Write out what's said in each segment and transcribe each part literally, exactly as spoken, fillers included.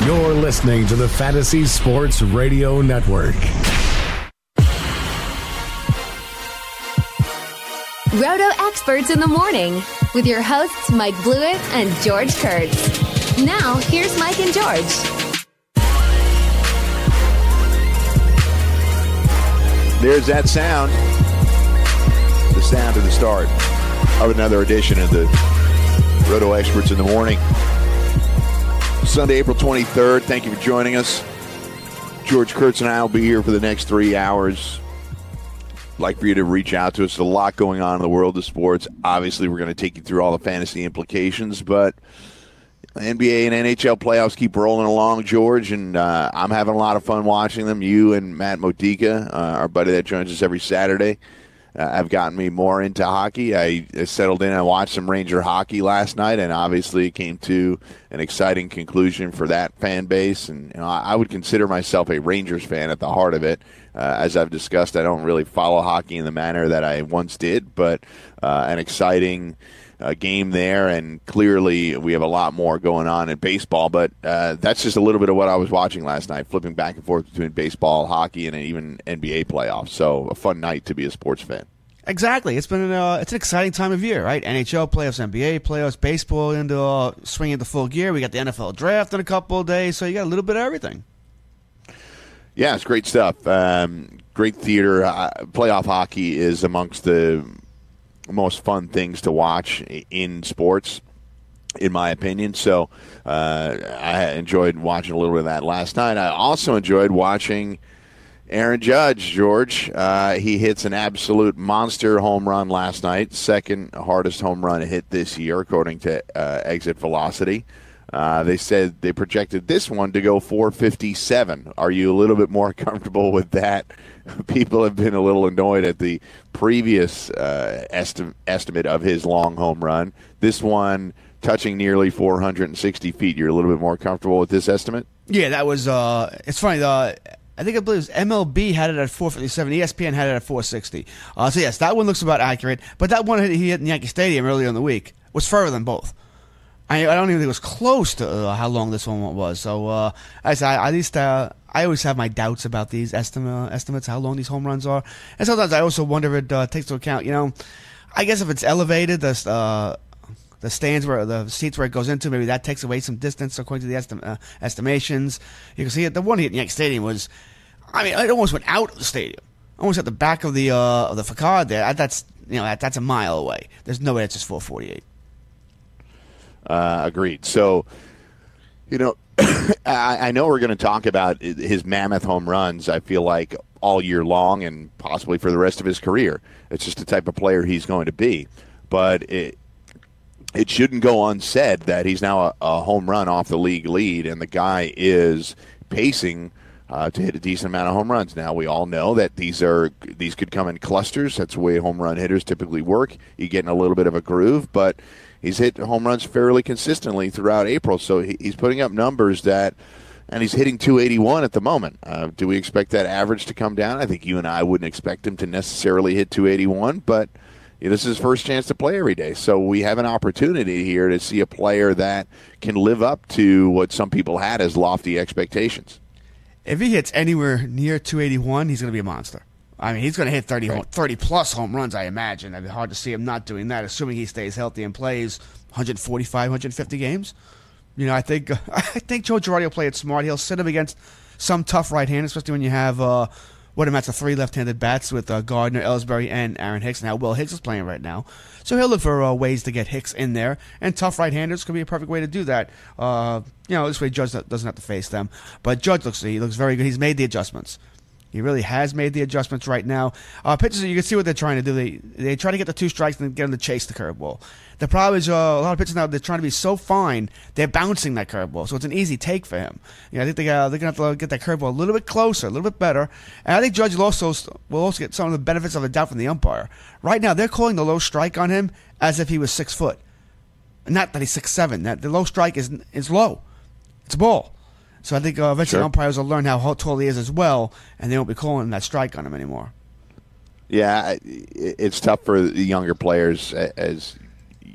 You're listening to the Fantasy Sports Radio Network. Roto Experts in the Morning with your hosts Mike Blewett and George Kurtz. Now, here's Mike and George. There's that sound. The sound of the start of another edition of the Roto Experts in the Morning. Sunday, April twenty-third. Thank you for joining us. George Kurtz and I will be here for the next three hours. I'd like for you to reach out to us. There's a lot going on in the world of sports. Obviously, we're going to take you through all the fantasy implications, but N B A and N H L playoffs keep rolling along, George, and uh, I'm having a lot of fun watching them. You and Matt Modica, uh, our buddy that joins us every Saturday, uh, have gotten me more into hockey. I settled in and watched some Ranger hockey last night, and obviously it came to an exciting conclusion for that fan base. And you know, I would consider myself a Rangers fan at the heart of it. Uh, as I've discussed, I don't really follow hockey in the manner that I once did, but uh, an exciting uh, game there, and clearly we have a lot more going on in baseball. But uh, that's just a little bit of what I was watching last night, flipping back and forth between baseball, hockey, and even N B A playoffs. So a fun night to be a sports fan. Exactly. It's been an, uh, it's an exciting time of year, right? N H L playoffs, N B A playoffs, baseball into uh, swinging into full gear. We got the N F L draft in a couple of days, so you got a little bit of everything. Yeah, it's great stuff. Um, great theater. Uh, playoff hockey is amongst the most fun things to watch in sports, in my opinion. So uh, I enjoyed watching a little bit of that last night. I also enjoyed watching Aaron Judge, George. Uh, he hits an absolute monster home run last night, second hardest home run hit this year, according to uh, Exit Velocity. Uh, they said they projected this one to go four fifty-seven. Are you a little bit more comfortable with that? People have been a little annoyed at the previous uh, esti- estimate of his long home run. This one touching nearly four hundred sixty feet. You're a little bit more comfortable with this estimate? Yeah, that was, uh, it's funny, uh, I think I believe it was M L B had it at four fifty-seven. E S P N had it at four sixty. Uh, so, yes, that one looks about accurate. But that one he hit in Yankee Stadium earlier in the week was further than both. I, I don't even think it was close to uh, how long this one was. So, uh, I, I, at least uh, I always have my doubts about these estima- estimates, how long these home runs are. And sometimes I also wonder if it uh, takes into account, you know, I guess if it's elevated, the uh, the stands where the seats where it goes into, maybe that takes away some distance according to the estim- uh, estimations. You can see it. The one hit in Yankee Stadium was, I mean, it almost went out of the stadium, almost at the back of the uh, of the facade there. That's you know that, that's a mile away. There's no way it's just four forty-eight. Uh, agreed. So, you know, I, I know we're going to talk about his mammoth home runs, I feel like, all year long and possibly for the rest of his career. It's just the type of player he's going to be. But it it shouldn't go unsaid that he's now a, a home run off the league lead, and the guy is pacing uh, to hit a decent amount of home runs. Now, we all know that these are these could come in clusters. That's the way home run hitters typically work. You get in a little bit of a groove, but he's hit home runs fairly consistently throughout April, so he's putting up numbers that, and he's hitting two eighty-one at the moment. Uh, do we expect that average to come down? I think you and I wouldn't expect him to necessarily hit two eighty-one, but you know, this is his first chance to play every day. So we have an opportunity here to see a player that can live up to what some people had as lofty expectations. If he hits anywhere near two eighty-one, he's going to be a monster. I mean, he's going to hit thirty, right. thirty plus home runs, I imagine. It'd be hard to see him not doing that, assuming he stays healthy and plays one forty-five, one fifty games. You know, I think uh, I think Joe Girardi will play it smart. He'll sit him against some tough right-handers, especially when you have uh, what amounts to three left-handed bats with uh, Gardner, Ellsbury, and Aaron Hicks, and how well Hicks is playing right now. So he'll look for uh, ways to get Hicks in there, and tough right-handers could be a perfect way to do that. Uh, you know, this way Judge doesn't have to face them. But Judge looks he looks very good. He's made the adjustments. He really has made the adjustments right now. Uh, pitchers, you can see what they're trying to do. They they try to get the two strikes and get them to chase the curveball. The problem is uh, a lot of pitchers now, they're trying to be so fine, they're bouncing that curveball. So it's an easy take for him. You know, I think they, uh, they're going to have to get that curveball a little bit closer, a little bit better. And I think Judge will also, will also get some of the benefits of the doubt from the umpire. Right now, they're calling the low strike on him as if he was six foot. Not that he's six seven. That the low strike is is low. It's a ball. So I think uh, eventually Sure. umpires will learn how tall he is as well, and they won't be calling that strike on him anymore. Yeah, it's tough for the younger players, as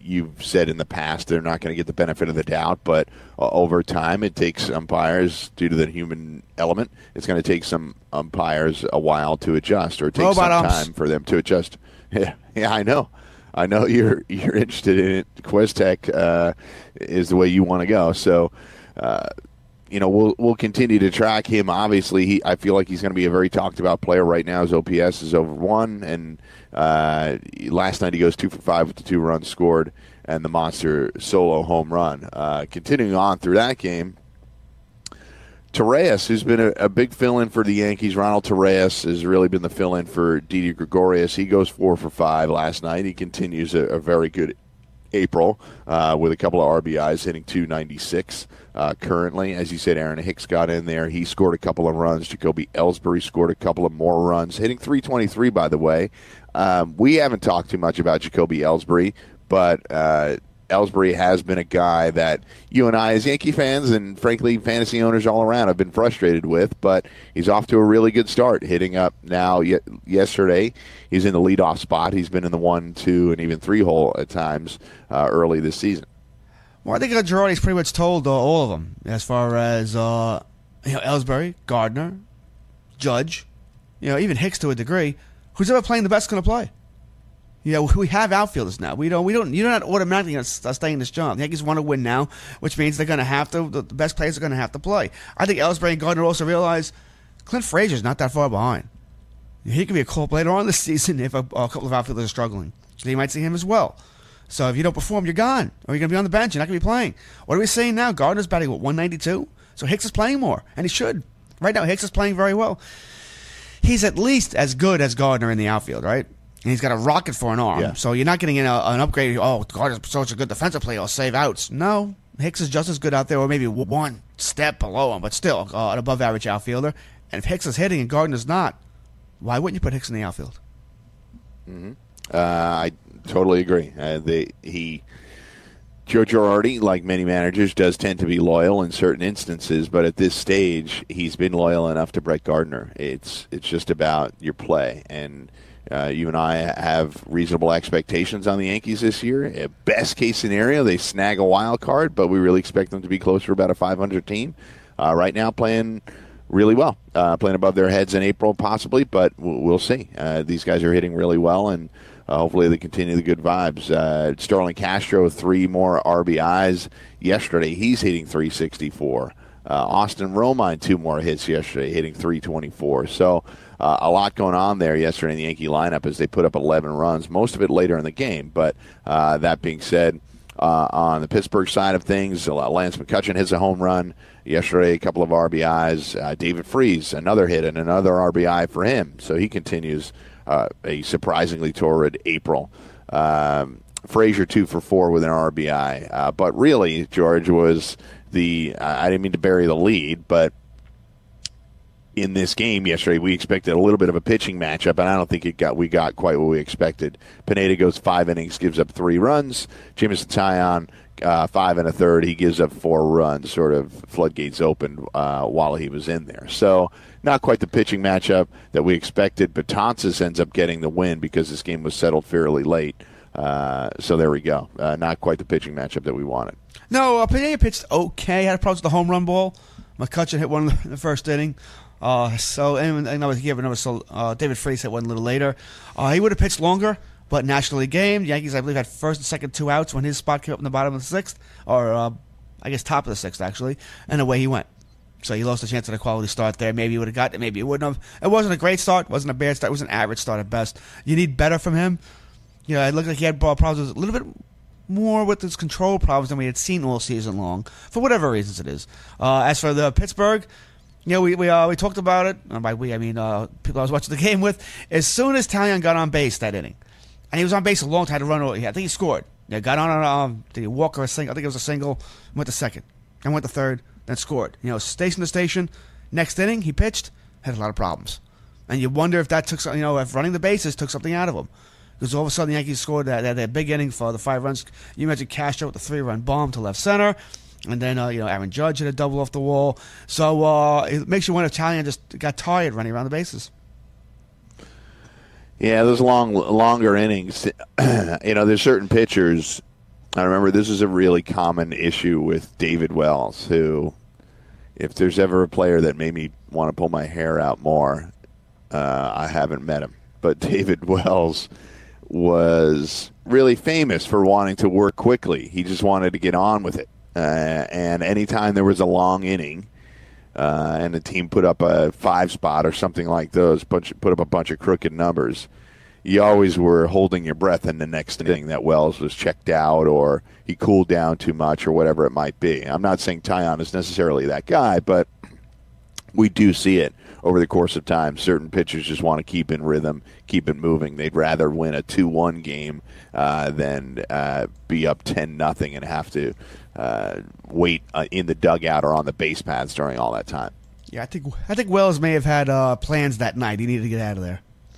you've said in the past they're not going to get the benefit of the doubt, but uh, over time it takes umpires, due to the human element, it's going to take some umpires a while to adjust, or it takes some time for them to adjust. Yeah, yeah, I know. I know you're you're interested in it. Questech uh, is the way you want to go. So, uh, you know, we'll we'll continue to track him. Obviously, he I feel like he's going to be a very talked about player right now. His O P S is over one, and uh, last night he goes two for five with the two runs scored and the monster solo home run. Uh, continuing on through that game, Torreyes, who's been a, a big fill-in for the Yankees, Ronald Torreyes has really been the fill-in for Didi Gregorius. He goes four for five last night. He continues a, a very good April uh, with a couple of R B Is, hitting two ninety-six uh, currently. As you said, Aaron Hicks got in there. He scored a couple of runs. Jacoby Ellsbury scored a couple of more runs, hitting three twenty-three, by the way. Um, we haven't talked too much about Jacoby Ellsbury, but uh, Ellsbury has been a guy that you and I, as Yankee fans, and frankly fantasy owners all around, have been frustrated with, but he's off to a really good start, hitting up now. Ye- yesterday, he's in the leadoff spot. He's been in the one, two, and even three hole at times uh, early this season. Well, I think uh, Girardi's pretty much told uh, all of them, as far as uh, you know, Ellsbury, Gardner, Judge, you know, even Hicks to a degree. Who's ever playing the best going to play? You know, we have outfielders now. We don't. We don't. You're not automatically going to stay in this job. The Yankees want to win now, which means they're going to have to. The best players are going to have to play. I think Ellsbury and Gardner also realize Clint Frazier's not that far behind. He could be a call-up later on this season if a, a couple of outfielders are struggling. So you might see him as well. So if you don't perform, you're gone, or you're going to be on the bench. You're not going to be playing. What are we saying now? Gardner's batting what, one ninety-two. So Hicks is playing more, and he should. Right now, Hicks is playing very well. He's at least as good as Gardner in the outfield, right? And he's got a rocket for an arm. Yeah. So you're not getting in a, an upgrade. Oh, Gardner's such a good defensive player. He'll save outs. No. Hicks is just as good out there, or maybe one step below him, but still uh, an above-average outfielder. And if Hicks is hitting and Gardner's not, why wouldn't you put Hicks in the outfield? Mm-hmm. Uh, I totally agree. Uh, they, he... Joe Girardi, like many managers, does tend to be loyal in certain instances, but at this stage, he's been loyal enough to Brett Gardner. It's it's just about your play, and uh, you and I have reasonable expectations on the Yankees this year. Best case scenario, they snag a wild card, but we really expect them to be closer to about a five hundred team. Uh, right now, playing really well, uh, playing above their heads in April possibly, but we'll see. Uh, these guys are hitting really well, and Uh, hopefully they continue the good vibes. Uh, Starlin Castro, three more R B Is yesterday. He's hitting three sixty-four. Uh, Austin Romine, two more hits yesterday, hitting three twenty-four. So uh, a lot going on there yesterday in the Yankee lineup as they put up eleven runs, most of it later in the game. But uh, that being said, uh, on the Pittsburgh side of things, Lance McCutcheon hits a home run yesterday, a couple of R B Is. Uh, David Freese, another hit and another R B I for him. So he continues Uh, a surprisingly torrid April. Um, Frazier two for four with an R B I. Uh, but really, George, was the, uh, I didn't mean to bury the lead, but in this game yesterday, we expected a little bit of a pitching matchup, and I don't think it got we got quite what we expected. Pineda goes five innings, gives up three runs. Jameson Taillon, uh, five and a third, he gives up four runs, sort of floodgates opened uh, while he was in there. So not quite the pitching matchup that we expected. Betances ends up getting the win because this game was settled fairly late. Uh, so there we go. Uh, not quite the pitching matchup that we wanted. No, uh, Pineda pitched okay. Had a problem with the home run ball. McCutcheon hit one in the first inning. Uh, so, and, and I was giving another. So, uh, David Freese hit one a little later. Uh, he would have pitched longer, but National League game. The Yankees, I believe, had first and second two outs when his spot came up in the bottom of the sixth, or uh, I guess top of the sixth actually, and away he went. So he lost a chance at a quality start there. Maybe he would have got it. Maybe he wouldn't have. It wasn't a great start. It wasn't a bad start. It was an average start at best. You need better from him. You know, it looked like he had ball problems a little bit more with his control problems than we had seen all season long, for whatever reasons it is. Uh, as for the Pittsburgh, you know, we we uh, we talked about it. And by we, I mean uh, people I was watching the game with. As soon as Taillon got on base that inning, and he was on base a long time to run. I think he scored. Yeah, got on a um, did he walk or a single? I think it was a single. Went to second, and went to third, then scored. You know, station to station. Next inning, he pitched, had a lot of problems, and you wonder if that took some, you know, if running the bases took something out of him. Because all of a sudden the Yankees scored that, that, that big inning for the five runs. You mentioned Castro with the three-run bomb to left center. And then, uh, you know, Aaron Judge hit a double off the wall. So uh, it makes you wonder if Taillon just got tired running around the bases. Yeah, those long, longer innings. You know, there's certain pitchers I remember this is a really common issue with David Wells, who, if there's ever a player that made me want to pull my hair out more, uh, I haven't met him. But David Wells was really famous for wanting to work quickly. He just wanted to get on with it. Uh, and anytime there was a long inning uh, and the team put up a five spot or something like those, bunch, put up a bunch of crooked numbers, you always were holding your breath in the next inning that Wells was checked out or he cooled down too much or whatever it might be. I'm not saying Taillon is necessarily that guy, but we do see it over the course of time. Certain pitchers just want to keep in rhythm, keep it moving. They'd rather win a two one game uh, than uh, be up ten nothing and have to uh, wait uh, in the dugout or on the base paths during all that time. Yeah, I think I think Wells may have had uh, plans that night. He needed to get out of there.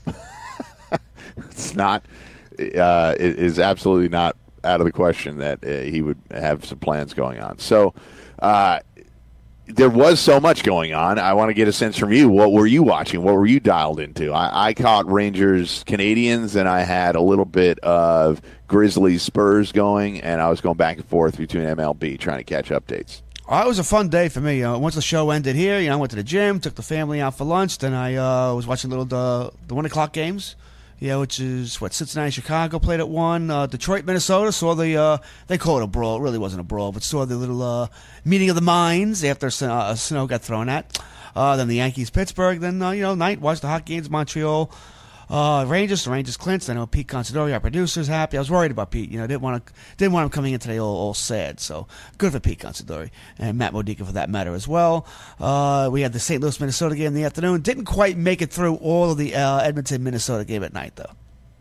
It's not. Uh, it is absolutely not out of the question that uh, he would have some plans going on. So uh, there was so much going on. I want to get a sense from you. What were you watching? What were you dialed into? I, I caught Rangers Canadians, and I had a little bit of Grizzlies Spurs going, and I was going back and forth between M L B trying to catch updates. Oh, it was a fun day for me. Uh, once the show ended here, you know, I went to the gym, took the family out for lunch. Then I uh, was watching little the the one o'clock games. Yeah, which is what Cincinnati, Chicago played at one. Uh, Detroit, Minnesota saw the uh, they call it a brawl. It really wasn't a brawl, but saw the little uh, meeting of the minds after uh, snow got thrown at. Uh, then the Yankees, Pittsburgh. Then uh, you know, night watched the hockey games, Montreal, uh, Rangers. The Rangers clinched. I know Pete Considori, our producer's happy. I was worried about Pete. You know, didn't want to didn't want him coming in today all, all sad. So good for Pete Considori and Matt Modica for that matter as well. Uh, we had the Saint Louis, Minnesota game in the afternoon. Didn't quite make it through all of the uh, Edmonton, Minnesota game at night though.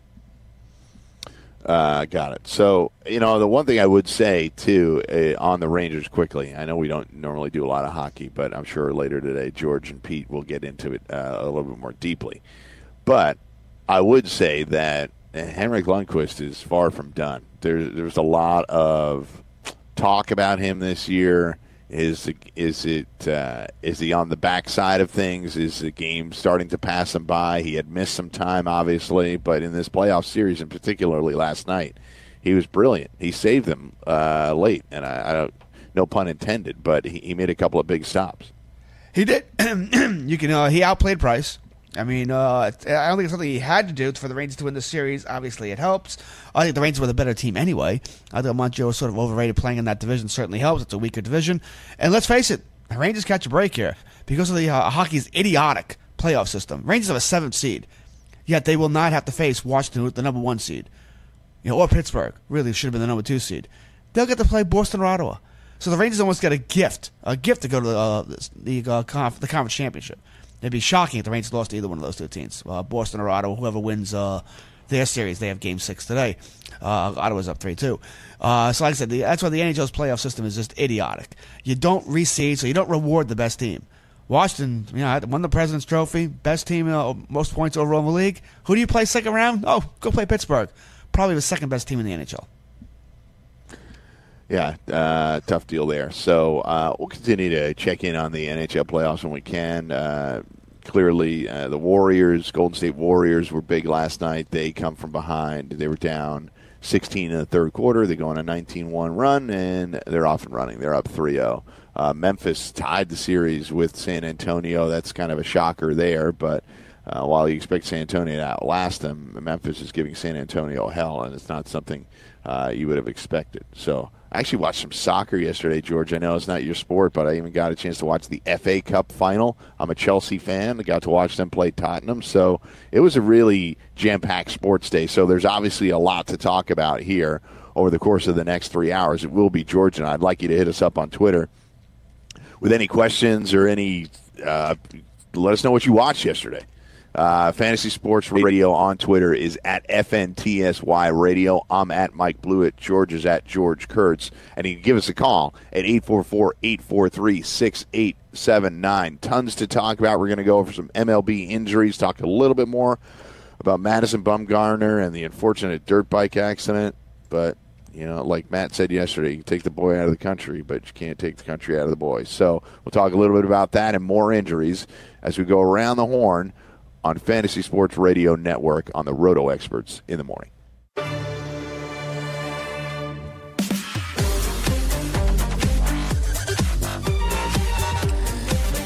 Uh, got it. So, you know, the one thing I would say, too, uh, on the Rangers quickly, I know we don't normally do a lot of hockey, but I'm sure later today George and Pete will get into it uh, a little bit more deeply. But I would say that Henrik Lundqvist is far from done. There, there's a lot of talk about him this year. Is is it uh, is he on the backside of things? Is the game starting to pass him by? He had missed some time, obviously, but in this playoff series, and particularly last night, he was brilliant. He saved them uh, late, and I, I don't, no pun intended, but he, he made a couple of big stops. He did. You can uh, he outplayed Price. I mean, uh, I don't think it's something he had to do for the Rangers to win the series. Obviously, it helps. I think the Rangers were the better team anyway. I think Montreal was sort of overrated. Playing in that division certainly helps. It's a weaker division. And let's face it, the Rangers catch a break here because of the uh, hockey's idiotic playoff system. Rangers have a seventh seed, yet they will not have to face Washington with the number one seed, you know, or Pittsburgh. Really should have been the number two seed. They'll get to play Boston or Ottawa. So the Rangers almost get a gift, a gift to go to the uh, the, uh, conf- the conference championship. It'd be shocking if the Rangers lost to either one of those two teams, uh, Boston or Ottawa. Whoever wins uh, their series, they have Game Six today. Uh, Ottawa's up three two. Uh, so, like I said, the, that's why the N H L's playoff system is just idiotic. You don't reseed, so you don't reward the best team. Washington, you know, won the President's Trophy, best team, uh, most points overall in the league. Who do you play second round? Oh, go play Pittsburgh. Probably the second best team in the N H L. Yeah, uh, tough deal there. So uh, we'll continue to check in on the N H L playoffs when we can. Uh, clearly, uh, the Warriors, Golden State Warriors, were big last night. They come from behind. They were down sixteen in the third quarter. They go on a nineteen one run, and they're off and running. They're up three oh. Uh, Memphis tied the series with San Antonio. That's kind of a shocker there, but uh, while you expect San Antonio to outlast them, Memphis is giving San Antonio hell, and it's not something uh, you would have expected. So I actually watched some soccer yesterday, George. I know it's not your sport, but I even got a chance to watch the F A Cup final. I'm a Chelsea fan. I got to watch them play Tottenham. So it was a really jam-packed sports day. So there's obviously a lot to talk about here over the course of the next three hours. It will be George and I. I'd like you to hit us up on Twitter with any questions or any uh, – let us know what you watched yesterday. Uh, Fantasy Sports Radio on Twitter is at F N T S Y Radio. I'm at Mike Blewett. George is at George Kurtz. And you can give us a call at eight four four, eight four three, six eight seven nine. Tons to talk about. We're going to go over some M L B injuries, talk a little bit more about Madison Bumgarner and the unfortunate dirt bike accident. But, you know, like Matt said yesterday, you can take the boy out of the country, but you can't take the country out of the boy. So we'll talk a little bit about that and more injuries as we go around the horn on Fantasy Sports Radio Network on the Roto Experts in the morning.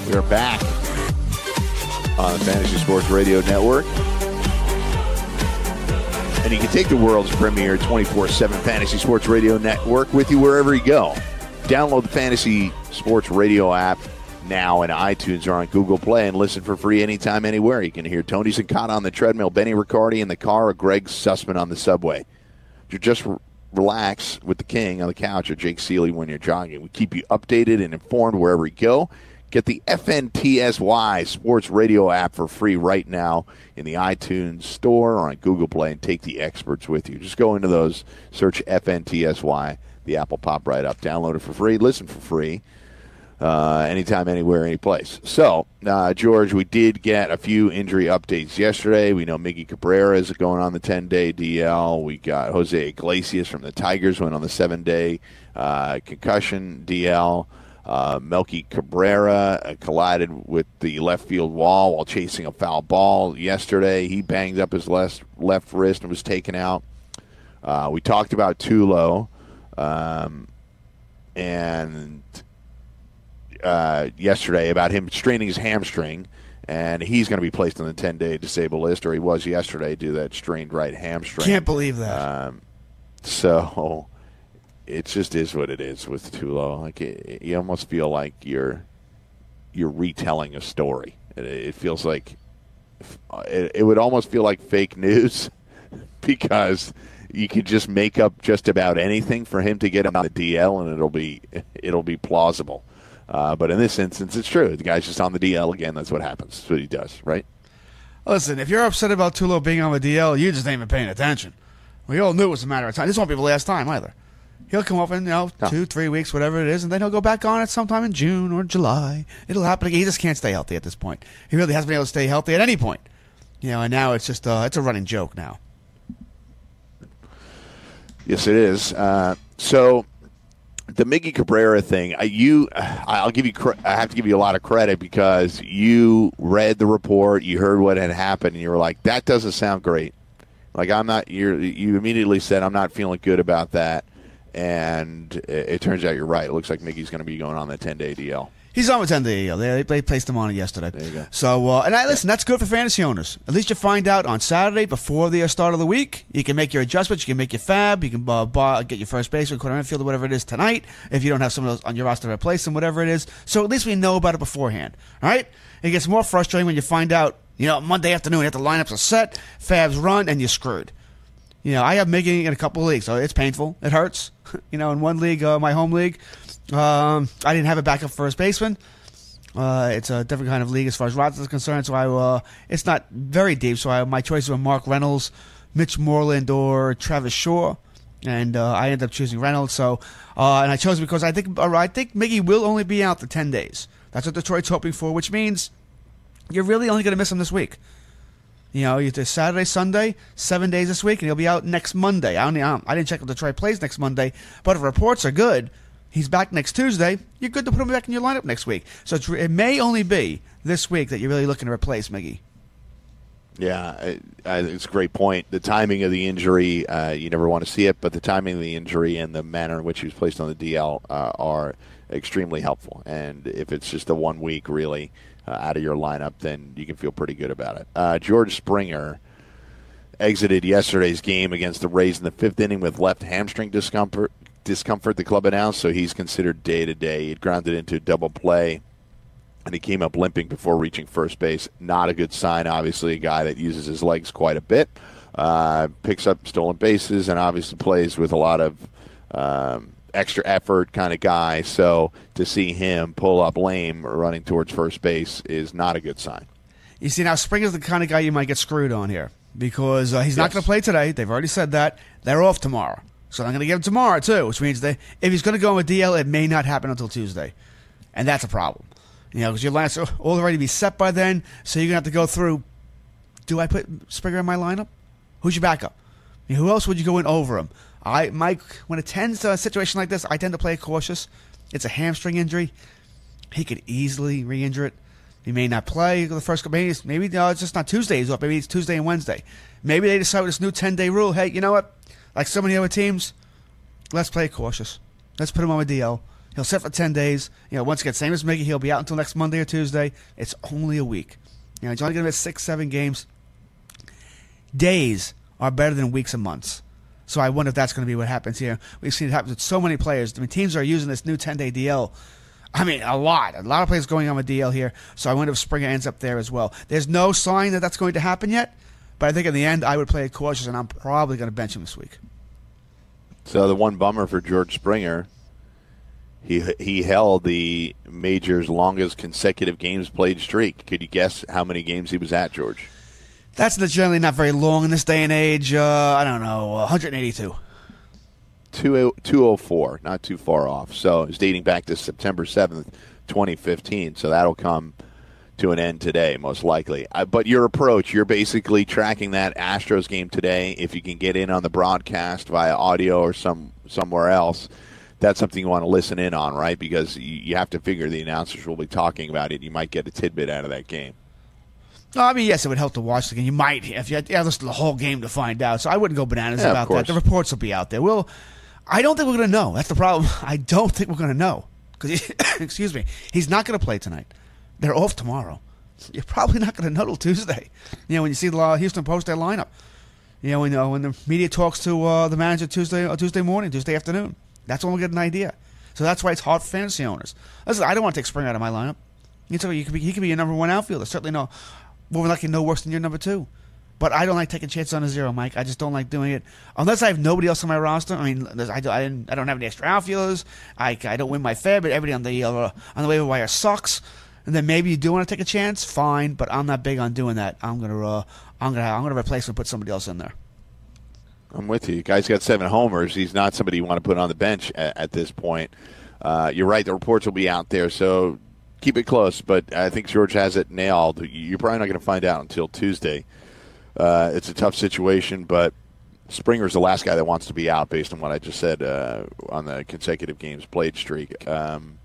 We are back on the Fantasy Sports Radio Network. And you can take the world's premier twenty-four seven Fantasy Sports Radio Network with you wherever you go. Download the Fantasy Sports Radio app now in iTunes or on Google Play and listen for free anytime, anywhere. You can hear Tony Zincata on the treadmill, Benny Riccardi in the car, or Greg Sussman on the subway. You just re- relax with the king on the couch, or Jake Seeley when you're jogging. We keep you updated and informed wherever you go. Get the F N T S Y Sports Radio app for free right now in the iTunes Store or on Google Play, and take the experts with you. Just go into those, search F N T S Y, the app will pop right up. Download it for free, listen for free, uh, anytime, anywhere, any place. So, uh, George, we did get a few injury updates yesterday. We know Miggy Cabrera is going on the ten-day D L. We got Jose Iglesias from the Tigers went on the seven-day uh, concussion D L. Uh, Melky Cabrera uh, collided with the left field wall while chasing a foul ball yesterday. He banged up his left, left wrist and was taken out. Uh, we talked about Tulo um, and uh, yesterday about him straining his hamstring, and he's going to be placed on the ten-day disabled list, or he was yesterday due to that strained right hamstring. Can't believe that. Um, so... It just is what it is with Tulo. Like it, you almost feel like you're you're retelling a story. It, it feels like it, it would almost feel like fake news because you could just make up just about anything for him to get him on the D L, and it'll be it'll be plausible. Uh, but in this instance, it's true. The guy's just on the D L again. That's what happens. That's what he does, right? Listen, if you're upset about Tulo being on the D L, you just ain't even paying attention. We all knew it was a matter of time. This won't be the last time either. He'll come up in, you know, no. two, three weeks, whatever it is, and then he'll go back on it sometime in June or July. It'll happen again. He just can't stay healthy at this point. He really hasn't been able to stay healthy at any point. You know, and now it's just uh, it's a running joke now. Yes, it is. Uh, so the Miggy Cabrera thing, I, you, I'll give you, I have to give you a lot of credit because you read the report, you heard what had happened, and you were like, that doesn't sound great. Like I'm not. You you immediately said I'm not feeling good about that. And it, it turns out you're right. It looks like Miggy's going to be going on the ten-day D L. He's on the ten-day D L. They, they placed him on it yesterday. There you go. So, uh, and I listen, that's good for fantasy owners. At least you find out on Saturday before the start of the week. You can make your adjustments. You can make your fab. You can uh, buy, get your first baseman, corner infielder, whatever it is tonight. If you don't have some of those on your roster to replace them, whatever it is. So at least we know about it beforehand. All right? It gets more frustrating when you find out, you know, Monday afternoon, you have the lineups are set, fabs run, and you're screwed. You know, I have Miggy in a couple of leagues, so it's painful. It hurts. You know, in one league, uh, my home league, um, I didn't have a backup first baseman. Uh, it's a different kind of league as far as rosters is concerned, so I uh, it's not very deep. So I, my choices were Mark Reynolds, Mitch Moreland, or Travis Shaw, and uh, I ended up choosing Reynolds. So, uh, and I chose because I think uh, I think Miggy will only be out for ten days. That's what Detroit's hoping for, which means you're really only going to miss him this week. You know, you do Saturday, Sunday, seven days this week, and he'll be out next Monday. I don't, I didn't check if Detroit plays next Monday, but if reports are good, he's back next Tuesday. You're good to put him back in your lineup next week. So it's, it may only be this week that you're really looking to replace Miggy. Yeah, I, I, it's a great point. The timing of the injury, uh, you never want to see it, but the timing of the injury and the manner in which he was placed on the D L uh, are extremely helpful. And if it's just a one week, really, Uh, out of your lineup, then you can feel pretty good about it. Uh, George Springer exited yesterday's game against the Rays in the fifth inning with left hamstring discomfort, discomfort the club announced, so he's considered day-to-day. He had grounded into a double play, and he came up limping before reaching first base. Not a good sign, obviously, a guy that uses his legs quite a bit, uh, picks up stolen bases, and obviously plays with a lot of um, extra effort kind of guy, so to see him pull up lame running towards first base is not a good sign. You see, now Springer's the kind of guy you might get screwed on here because uh, he's yes. not going to play today. They've already said that. They're off tomorrow. So I'm going to give him tomorrow, too, which means they, if he's going to go on a D L, it may not happen until Tuesday. And that's a problem. You know, because your line's all already be set by then, so you're going to have to go through, do I put Springer in my lineup? Who's your backup? I mean, who else would you go in over him? I, Mike, when it tends to a situation like this, I tend to play cautious. It's a hamstring injury. He could easily re-injure it. He may not play the first couple. Maybe, maybe no, it's just not Tuesday he's off. Maybe it's Tuesday and Wednesday. Maybe they decide with this new ten-day rule, hey, you know what? Like so many other teams, let's play cautious. Let's put him on a D L. He'll sit for ten days. You know, once again, same as Miggy, he'll be out until next Monday or Tuesday. It's only a week. You know, he's only going to miss six, seven games. Days are better than weeks and months. So I wonder if that's going to be what happens here. We've seen it happen with so many players. I mean, teams are using this new ten-day D L. I mean, a lot. A lot of players going on with D L here. So I wonder if Springer ends up there as well. There's no sign that that's going to happen yet. But I think in the end, I would play it cautious, and I'm probably going to bench him this week. So the one bummer for George Springer, he he held the Major's longest consecutive games played streak. Could you guess how many games he was at, George? That's generally not very long in this day and age. Uh, I don't know, one hundred eighty-two. two oh four, not too far off. So it's dating back to September seventh, twenty fifteen. So that'll come to an end today, most likely. Uh, but your approach, you're basically tracking that Astros game today. If you can get in on the broadcast via audio or some somewhere else, that's something you want to listen in on, right? Because you, you have to figure the announcers will be talking about it. You might get a tidbit out of that game. No, I mean, yes, it would help to watch the game. You might, if you had to listen to the whole game to find out. So I wouldn't go bananas yeah, about that. The reports will be out there. We'll, I don't think we're going to know. That's the problem. I don't think we're going to know. Because, excuse me, he's not going to play tonight. They're off tomorrow. You're probably not going to know till Tuesday. You know, when you see the uh, Houston post their lineup. You know, when, uh, when the media talks to uh, the manager Tuesday uh, Tuesday morning, Tuesday afternoon. That's when we'll get an idea. So that's why it's hard for fantasy owners. Listen, I don't want to take Springer out of my lineup. You know, you could be, he could be your number one outfielder. Certainly no, more likely no worse than your number two. But I don't like taking chances on a zero, Mike. I just don't like doing it. Unless I have nobody else on my roster. I mean, I, I, didn't, I don't have any extra outfielders. I, I don't win my fair, but everybody on the, uh, on the waiver wire sucks. And then maybe you do want to take a chance, fine. But I'm not big on doing that. I'm gonna, uh, I'm gonna, I'm gonna replace him and put somebody else in there. I'm with you. Guy's got seven homers. He's not somebody you want to put on the bench at, at this point. Uh, you're right. The reports will be out there, so keep it close. But I think George has it nailed. You're probably not going to find out until Tuesday. Uh, it's a tough situation, but Springer's the last guy that wants to be out based on what I just said uh, on the consecutive games played streak. Um,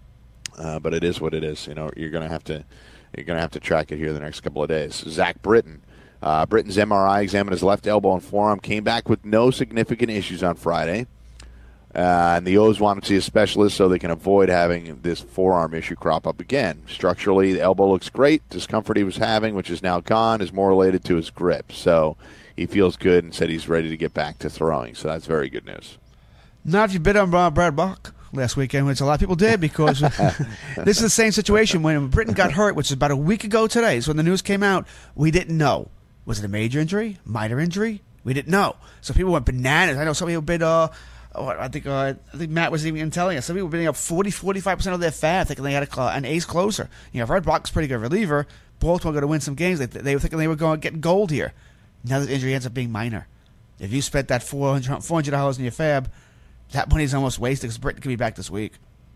uh, but it is what it is. You know, you're going to have to you're going to have to track it here the next couple of days. Zach Britton. Uh, Britton's M R I examined his left elbow and forearm, came back with no significant issues on Friday. Uh, and the O's want to see a specialist so they can avoid having this forearm issue crop up again. Structurally, the elbow looks great. Discomfort he was having, which is now gone, is more related to his grip. So he feels good and said he's ready to get back to throwing. So that's very good news. Not if you bid on uh, Brad Buck last weekend, which a lot of people did, because this is the same situation. When Britton got hurt, which is about a week ago today, so when the news came out, we didn't know. Was it a major injury? Minor injury? We didn't know. So people went bananas. I know some people bid, uh, oh, I think uh, I think Matt was even telling us, some people were bidding up forty, forty-five percent of their fab thinking they had a, an ace closer. You know, Brad Buck's a pretty good reliever. Baltimore going to win some games. They, they were thinking they were going to get gold here. Now the injury ends up being minor. If you spent that four hundred dollars in your fab, that money's almost wasted because Britton could be back this week.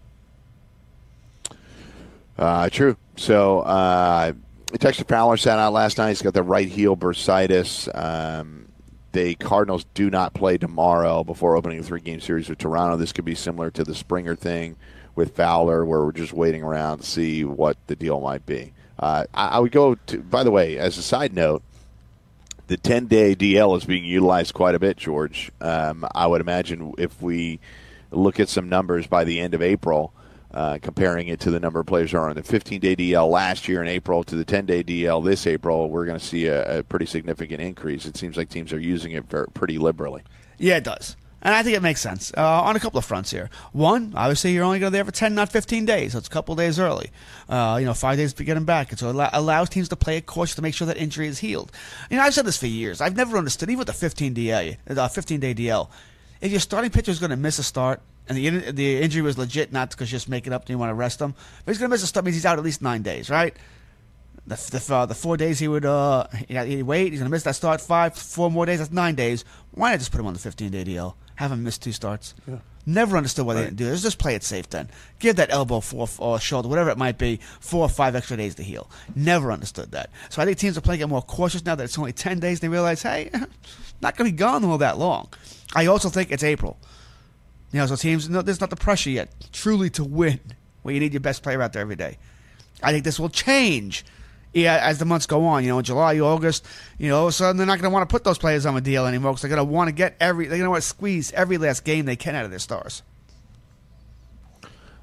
Uh, true. So, uh, Texas Fowler sat out last night. He's got the right heel bursitis. Um, the Cardinals do not play tomorrow before opening a three-game series with Toronto. This could be similar to the Springer thing with Fowler, where we're just waiting around to see what the deal might be. Uh, I, I would go to, by the way, as a side note, the ten-day D L is being utilized quite a bit, George. Um, I would imagine if we look at some numbers by the end of April, uh, comparing it to the number of players who are on the fifteen-day D L last year in April to the ten-day D L this April, we're going to see a, a pretty significant increase. It seems like teams are using it very, pretty liberally. Yeah, it does. And I think it makes sense uh, on a couple of fronts here. One, obviously, you're only going to be there for ten, not fifteen days. So it's a couple of days early. Uh, you know, five days to get them back. And so it allow- allows teams to play it cautious to make sure that injury is healed. You know, I've said this for years. I've never understood, even with the fifteen-day D L, if your starting pitcher is going to miss a start, and the the injury was legit, not because just make it up and you want to rest him, but he's going to miss a start, means he's out at least nine days, right? The the, uh, the four days he would uh, he'd wait, he's going to miss that start five, four more days, that's nine days. Why not just put him on the fifteen-day D L? Have him miss two starts. Yeah. Never understood why right. they didn't do this. Just play it safe then. Give that elbow four or shoulder, whatever it might be, four or five extra days to heal. Never understood that. So I think teams are playing it more cautious now that it's only ten days. They realize, hey, not going to be gone all that long. I also think it's April. You know, so teams, no, there's not the pressure yet, truly to win, where you need your best player out there every day. I think this will change. Yeah, as the months go on, you know, in July, August, you know, all of a sudden they're not going to want to put those players on a deal anymore because they're going to want to get every, they're going to want to squeeze every last game they can out of their stars.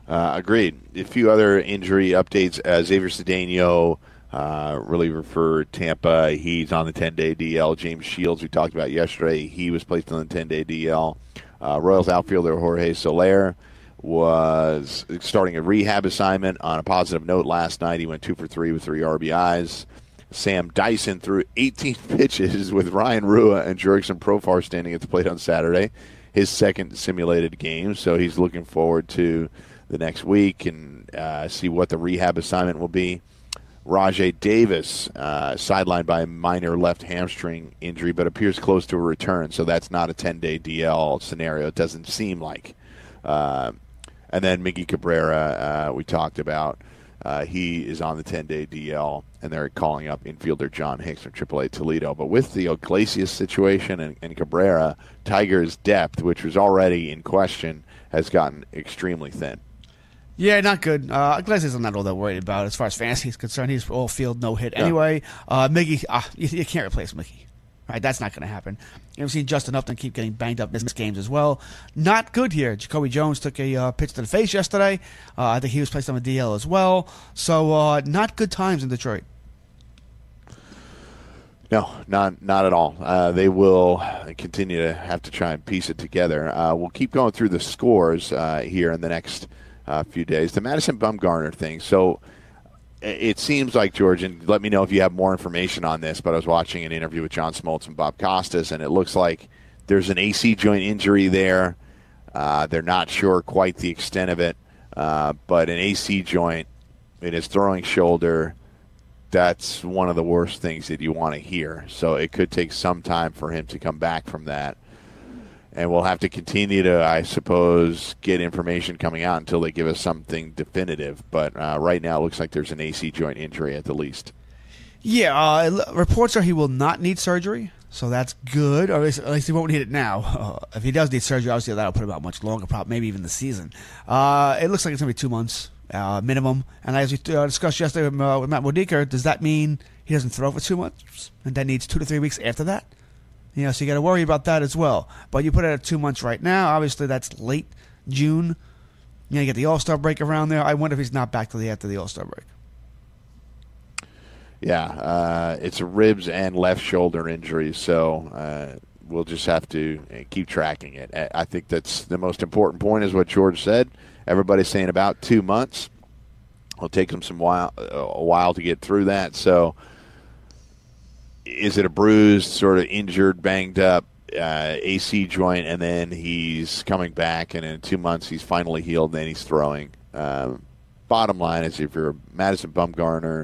Uh, agreed. A few other injury updates. Uh, Xavier Cedeno, uh, reliever for Tampa, he's on the ten-day D L. James Shields, we talked about yesterday, he was placed on the ten-day D L. Uh, Royals outfielder Jorge Soler was starting a rehab assignment on a positive note last night. He went two for three with three R B Is. Sam Dyson threw eighteen pitches with Ryan Rua and Jurickson Profar standing at the plate on Saturday, his second simulated game. So he's looking forward to the next week and uh, see what the rehab assignment will be. Rajai Davis, uh, sidelined by a minor left hamstring injury, but appears close to a return. So that's not a ten-day D L scenario. It doesn't seem like. Uh, and then Miggy Cabrera, uh, we talked about. Uh, he is on the ten-day D L, and they're calling up infielder John Hicks from triple A Toledo. But with the Iglesias situation and, and Cabrera, Tigers' depth, which was already in question, has gotten extremely thin. Yeah, not good. Uh, Iglesias I'm not all that worried about as far as fantasy is concerned. He's all field, no hit. Yeah. Anyway, uh, Miggy, uh, you, you can't replace Miggy. Right, that's not going to happen. You've seen Justin Upton keep getting banged up, missed games as well. Not good here. Jacoby Jones took a uh, pitch to the face yesterday. Uh, I think he was placed on the D L as well. So uh, not good times in Detroit. No, not not at all. Uh, they will continue to have to try and piece it together. Uh, we'll keep going through the scores uh, here in the next uh, few days. The Madison Bumgarner thing. So it seems like, George, and let me know if you have more information on this, but I was watching an interview with John Smoltz and Bob Costas, and it looks like there's an A C joint injury there. Uh, they're not sure quite the extent of it, uh, but an A C joint in his throwing shoulder, that's one of the worst things that you want to hear. So it could take some time for him to come back from that. And we'll have to continue to, I suppose, get information coming out until they give us something definitive. But uh, right now it looks like there's an A C joint injury at the least. Yeah, uh, reports are he will not need surgery, so that's good. Or at least, at least he won't need it now. Uh, if he does need surgery, obviously that'll put him out much longer, probably maybe even the season. Uh, it looks like it's going to be two months uh, minimum. And as we uh, discussed yesterday with, uh, with Matt Modica, does that mean he doesn't throw for two months and then needs two to three weeks after that? You know, so you got to worry about that as well. But you put it at two months right now. Obviously, that's late June. You know, you get the All-Star break around there. I wonder if he's not back till the after the All-Star break. Yeah, uh, it's a ribs and left shoulder injury, so uh, we'll just have to keep tracking it. I think that's the most important point, is what George said. Everybody's saying about two months. It'll take them some while, a while to get through that. So, is it a bruised, sort of injured, banged up uh, A C joint, and then he's coming back, and in two months he's finally healed, and then he's throwing? Um, bottom line is, if you're a Madison Bumgarner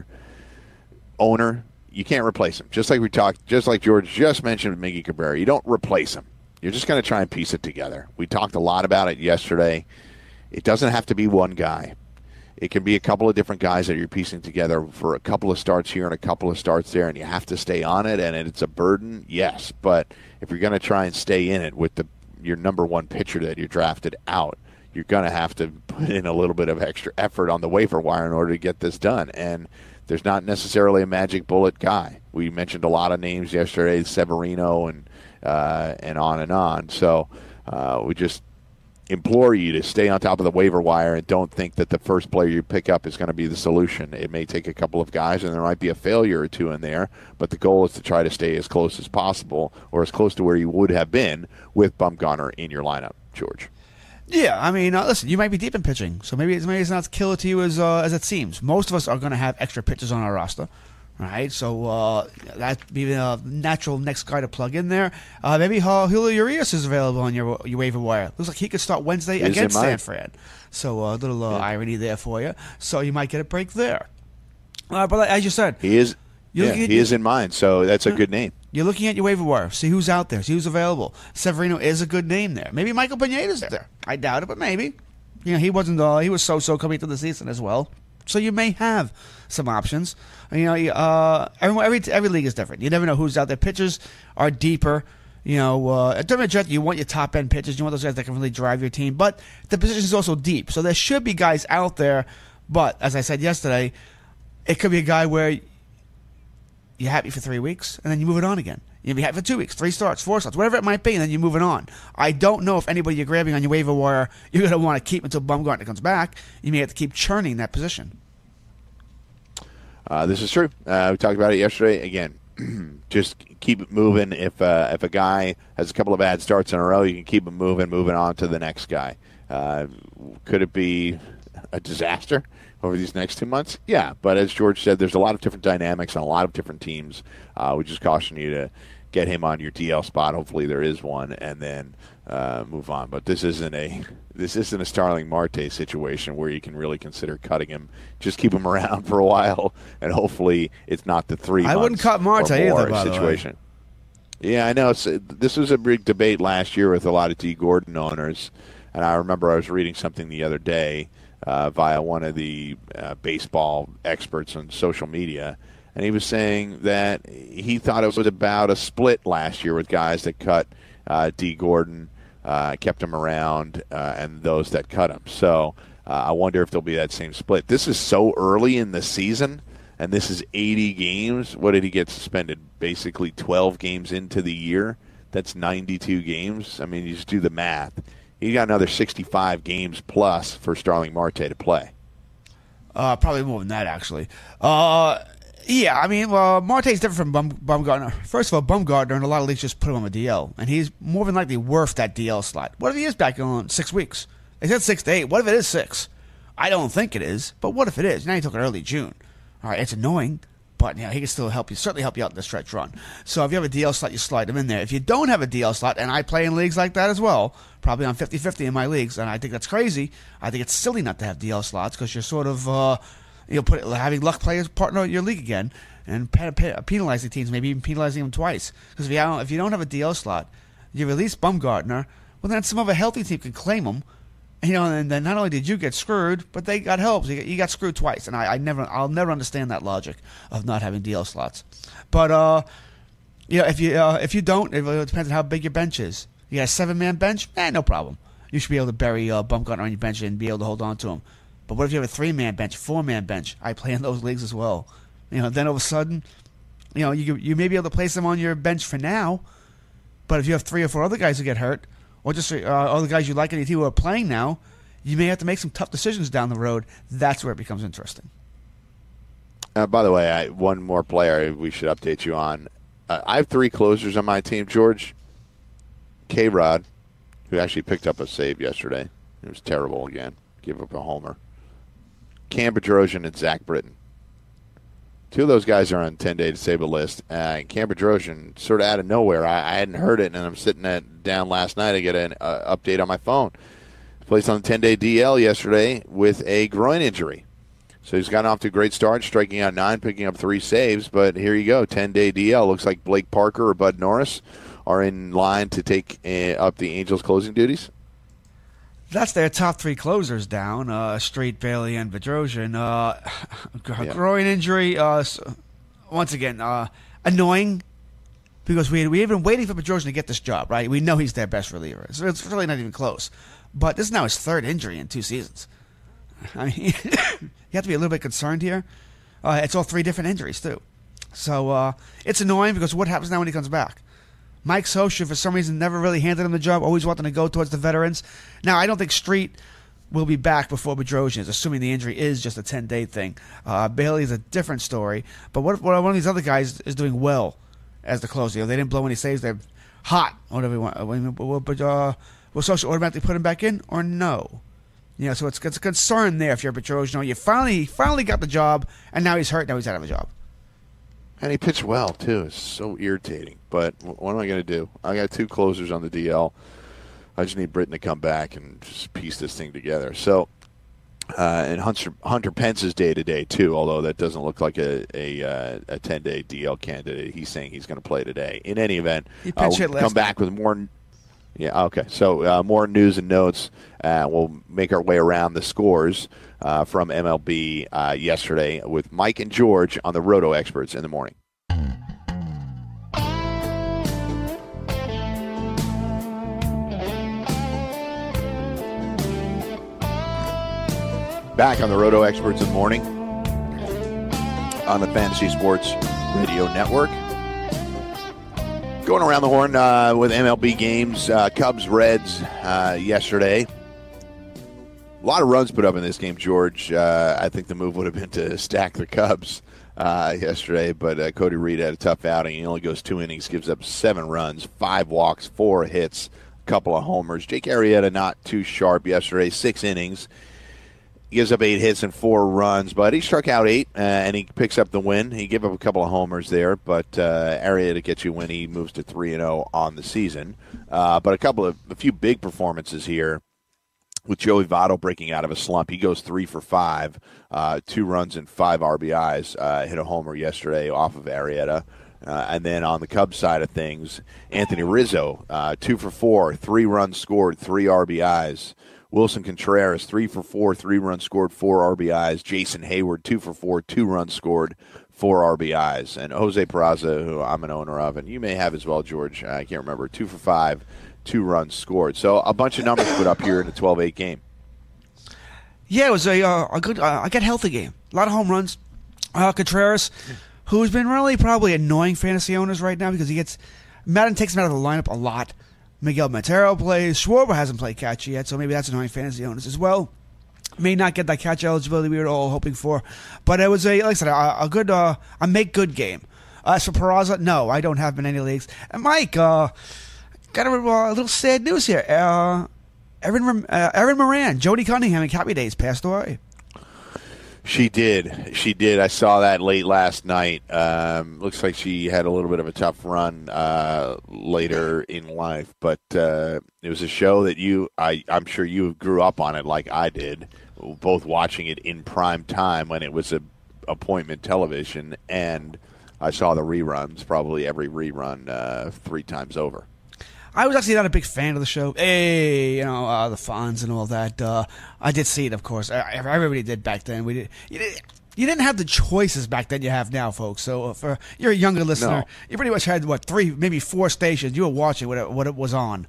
owner, you can't replace him. Just like we talked, just like George just mentioned with Miggy Cabrera, you don't replace him. You're just going to try and piece it together. We talked a lot about it yesterday. It doesn't have to be one guy. It can be a couple of different guys that you're piecing together for a couple of starts here and a couple of starts there, and you have to stay on it, and it's a burden, yes. But if you're going to try and stay in it with the your number one pitcher that you drafted out, you're going to have to put in a little bit of extra effort on the waiver wire in order to get this done. And there's not necessarily a magic bullet guy. We mentioned a lot of names yesterday, Severino and uh, and on and on. So uh, we just implore you to stay on top of the waiver wire and don't think that the first player you pick up is going to be the solution. It may take a couple of guys, and there might be a failure or two in there, but the goal is to try to stay as close as possible, or as close to where you would have been with Bumgarner in your lineup, George. Yeah, I mean, uh, listen, you might be deep in pitching, so maybe it's, maybe it's not as killer to you as uh, as it seems. Most of us are going to have extra pitchers on our roster, right? So uh, that'd be a natural next guy to plug in there. Uh, maybe uh, Julio Urias is available on your your waiver wire. Looks like he could start Wednesday is against San Fran. So a uh, little uh, yeah. irony there for you. So you might get a break there. Uh, but as you said, he is. Yeah, he your, is in mind, so that's a good name. You're looking at your waiver wire, see who's out there, see who's available. Severino is a good name there. Maybe Michael Pineda's there. I doubt it, but maybe. You know, he wasn't. Uh, he was so-so coming into the season as well. So you may have some options. You know, uh, every, every every league is different. You never know who's out there. Pitchers are deeper. You know, uh, at W J, you want your top end pitchers. You want those guys that can really drive your team. But the position is also deep, so there should be guys out there. But as I said yesterday, it could be a guy where you're happy for three weeks, and then you move it on again. You'll be happy for two weeks, three starts, four starts, whatever it might be, and then you're moving on. I don't know if anybody you're grabbing on your waiver wire you're going to want to keep until Bumgarner comes back. You may have to keep churning that position. Uh, this is true. Uh, we talked about it yesterday. Again, just keep it moving. If uh, if a guy has a couple of bad starts in a row, you can keep him moving, moving on to the next guy. Uh, could it be a disaster over these next two months? Yeah, but as George said, there's a lot of different dynamics on a lot of different teams. Uh, we just caution you to get him on your D L spot. Hopefully there is one, and then uh, move on. But this isn't a this isn't a Starling Marte situation where you can really consider cutting him. Just keep him around for a while, and hopefully it's not the three. I wouldn't cut Marte either, by situation. the way. Yeah, I know. It's, this was a big debate last year with a lot of D. Gordon owners. And I remember I was reading something the other day uh, via one of the uh, baseball experts on social media, and he was saying that he thought it was about a split last year with guys that cut uh, D. Gordon, uh, kept him around, uh, and those that cut him. So uh, I wonder if there'll be that same split. This is so early in the season, and this is eighty games. What did he get suspended? Basically twelve games into the year. That's ninety-two games. I mean, you just do the math. He got another sixty-five games plus for Starling Marte to play. Uh, probably more than that, actually. Uh, yeah, I mean, well, Marte's different from Bum, Bumgarner. First of all, Bumgarner in a lot of leagues just put him on a D L, and he's more than likely worth that D L slot. What if he is back in six weeks? They said six to eight. What if it is six? I don't think it is, but what if it is? Now you're talking early June. All right, it's annoying, but you know, he can still help you, certainly help you out in the stretch run. So if you have a D L slot, you slide him in there. If you don't have a D L slot, and I play in leagues like that as well, probably on fifty-fifty in my leagues, and I think that's crazy. I think it's silly not to have D L slots because you're sort of uh, you know, put having luck players partner your league again and pe- pe- penalizing teams, maybe even penalizing them twice. Because if you don't, if you don't have a D L slot, you release Bumgarner, well then some other healthy team can claim him. You know, and then not only did you get screwed, but they got help. So you, got, you got screwed twice, and I, I never, I'll never understand that logic of not having D L slots. But uh, you know, if you uh, if you don't, it depends on how big your bench is. You got a seven-man bench, eh, no problem. You should be able to bury uh, Bumgarner on your bench and be able to hold on to him. But what if you have a three-man bench, four-man bench? I play in those leagues as well. You know, then all of a sudden, you know, you you may be able to place them on your bench for now, but if you have three or four other guys who get hurt, or just uh, other guys you like on your team who are playing now, you may have to make some tough decisions down the road. That's where it becomes interesting. Uh, by the way, I, one more player we should update you on. Uh, I have three closers on my team. George, K-Rod, who actually picked up a save yesterday. It was terrible again. Give up a homer. Cam Bedrosian and Zach Britton. Two of those guys are on ten-day disabled list. Uh, Cam Bedrosian, sort of out of nowhere. I, I hadn't heard it, and I'm sitting at, down last night to get an uh, update on my phone. Placed on the ten-day D L yesterday with a groin injury. So he's gotten off to a great start, striking out nine, picking up three saves. But here you go, ten-day D L. Looks like Blake Parker or Bud Norris are in line to take uh, up the Angels' closing duties. That's their top three closers down, uh, Street, Bailey, and Bedrosian. Uh, yeah. Groin injury, uh, once again, uh, annoying because we we have been waiting for Bedrosian to get this job, right? We know he's their best reliever. So it's really not even close. But this is now his third injury in two seasons. I mean, you have to be a little bit concerned here. Uh, it's all three different injuries, too. So uh, it's annoying because what happens now when he comes back? Mike Scioscia, for some reason, never really handed him the job, always wanting to go towards the veterans. Now, I don't think Street will be back before Bedrosian is, assuming the injury is just a ten-day thing. Uh, Bailey is a different story. But what if one of these other guys is doing well as the closer? You know, they didn't blow any saves. They're hot, whatever you want. But uh, will Scioscia automatically put him back in or no? You know, so it's, it's a concern there if you're Bedrosian. You know, you finally, finally got the job, and now he's hurt, now he's out of a job. And he pitched well, too. It's so irritating. But what am I going to do? I got two closers on the D L. I just need Britton to come back and just piece this thing together. So, uh, and Hunter, Hunter Pence is day-to-day, too, although that doesn't look like a a, uh, a ten-day D L candidate. He's saying he's going to play today. In any event, uh, we'll come back with more. Yeah, okay. So uh, more news and notes. Uh, we'll make our way around the scores uh, from M L B uh, yesterday with Mike and George on the Roto Experts in the morning. Back on the Roto Experts in the morning on the Fantasy Sports Radio Network. Going around the horn uh, with M L B games, uh, Cubs Reds uh, yesterday. A lot of runs put up in this game, George. Uh, I think the move would have been to stack the Cubs uh, yesterday, but uh, Cody Reed had a tough outing. He only goes two innings, gives up seven runs, five walks, four hits, a couple of homers. Jake Arrieta not too sharp yesterday, six innings. He gives up eight hits and four runs, but he struck out eight, uh, and he picks up the win. He gave up a couple of homers there, but uh, Arrieta gets you a win. He moves to three and oh on the season. Uh, but a couple of, a few big performances here with Joey Votto breaking out of a slump. He goes three for five, uh, two runs and five R B Is. Uh, hit a homer yesterday off of Arrieta. Uh, and then on the Cubs side of things, Anthony Rizzo, uh, two for four, three runs scored, three R B Is. Wilson Contreras, three for four, three runs scored, four R B Is. Jason Hayward, two for four, two runs scored, four R B Is. And Jose Peraza, who I'm an owner of, and you may have as well, George, I can't remember, two for five, two runs scored. So a bunch of numbers put up here in a twelve eight game. Yeah, it was a, uh, a good, uh, I get healthy game. A lot of home runs. Uh, Contreras, who's been really probably annoying fantasy owners right now because he gets, Madden takes him out of the lineup a lot. Miguel Montero plays. Schwarber hasn't played catcher yet, so maybe that's annoying fantasy owners as well. May not get that catch eligibility we were all hoping for, but it was a, like I said, a, a good, uh, a make good game. Uh, as for Peraza, no, I don't have him in any leagues. And Mike, uh, got a, uh, a little sad news here. Uh, Erin, uh, Erin Moran, Jody Cunningham in Happy Days passed away. She did. She did. I saw that late last night. Um, looks like she had a little bit of a tough run uh, later in life, but uh, it was a show that you, I, I'm sure you grew up on it like I did, both watching it in prime time when it was a appointment television, and I saw the reruns, probably every rerun uh, three times over. I was actually not a big fan of the show. Hey, you know, uh, the Fonz and all that. Uh, I did see it, of course. Everybody did back then. We did. You, did, you didn't have the choices back then you have now, folks. So for you're a younger listener, no. You pretty much had, what, three, maybe four stations. You were watching what it, what it was on.